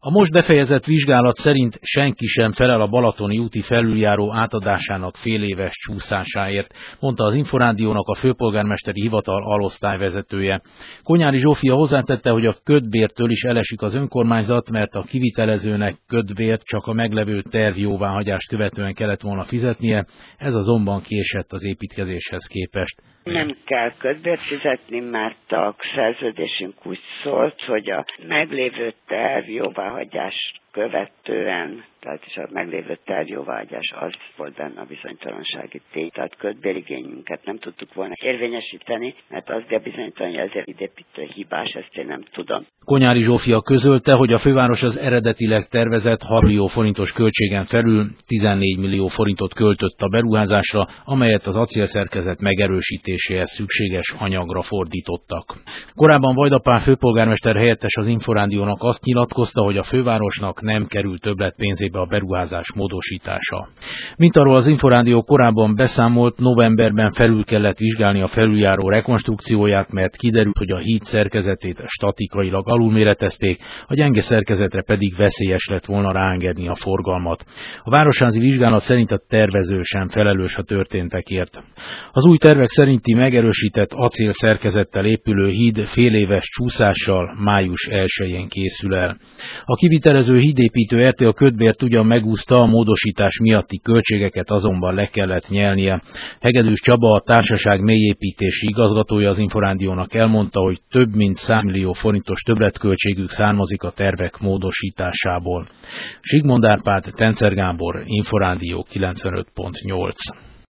A most befejezett vizsgálat szerint senki sem felel a balatoni úti felüljáró átadásának féléves csúszásáért, mondta az Inforádiónak a főpolgármesteri hivatal alosztályvezetője. Konyári Zsófia hozzátette, hogy a kötbértől is elesik az önkormányzat, mert a kivitelezőnek kötbért csak a meglevő terv jóváhagyást követően kellett volna fizetnie, ez azonban késett az építkezéshez képest. Nem kell kötbért fizetni, mert a szerződésünk úgy szólt, hogy a meglévő terv jóváhagyást követően, tehát is a meglévő tervjóváhagyás, az volt benne a bizonytalansági tény. Tehát kötbérigényünket nem tudtuk volna érvényesíteni, mert azt kell bizonyítani, hogy ezért idépítő hibás, ezt én nem tudom. Konyári Zsófia közölte, hogy a főváros az eredetileg tervezett 6 millió forintos költségen felül 14 millió forintot költött a beruházásra, amelyet az acélszerkezet megerősítéséhez szükséges anyagra fordítottak. Korábban Vajda Pál főpolgármester helyettes az Inforádiónak azt nyilatkozta, hogy a fővárosnak nem került többletpénzébe a beruházás módosítása. Mint arról az Inforádió korábban beszámolt, novemberben felül kellett vizsgálni a felüljáró rekonstrukcióját, mert kiderült, hogy a híd szerkezetét statikailag alulméretezték, a gyenge szerkezetre pedig veszélyes lett volna ráengedni a forgalmat. A városházi vizsgálat szerint a tervező sem felelős a történtekért. Az új tervek szerinti megerősített acél szerkezettel épülő híd féléves csúszással május 1-én készül el. A kivitelező hídépítő RTL kötbért ugyan megúszta, a módosítás miatti költségeket azonban le kellett nyelnie. Hegedűs Csaba, a társaság mélyépítési igazgatója az Inforádiónak elmondta, hogy több mint 100 millió forintos többletköltségük származik a tervek módosításából. Zsigmond Árpád, Tencer Gábor, Inforádió 95.8.